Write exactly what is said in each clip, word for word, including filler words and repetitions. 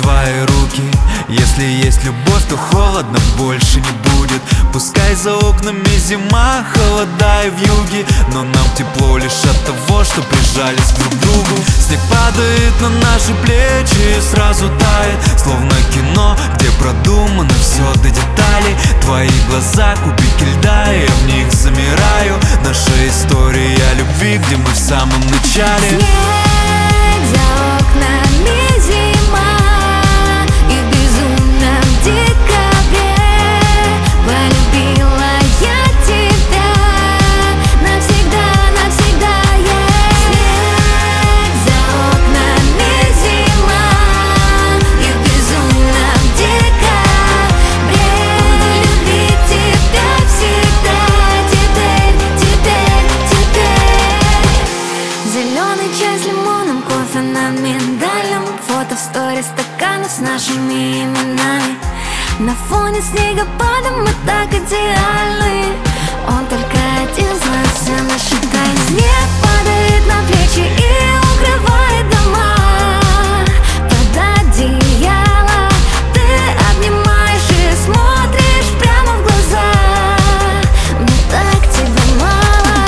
твои руки. Если есть любовь, то холодно больше не будет. Пускай за окнами зима, холода и вьюги, но нам тепло лишь от того, что прижались друг к другу. Снег падает на наши плечи и сразу тает, словно кино, где продумано все до деталей. Твои глаза, кубики льда, и я в них замираю. Наша история любви, где мы в самом начале. Снег за окнами, зима, и в безумном декабре полюбила я тебя навсегда, навсегда, yeah. Снег за окнами, зима, и в безумном декабре буду любить тебя всегда. Теперь, теперь, теперь зеленый чай с лимоном, кофе на миндальном, фото в сторис, стаканы с нашими именами. На фоне снегопада мы так идеальны. Он только один знает все наши тайны. Снег падает на плечи и укрывает дома. Под одеяло ты обнимаешь и смотришь прямо в глаза. Мне так тебя мало.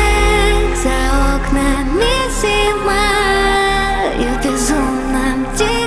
Снег за окнами, зима, и в безумном декабре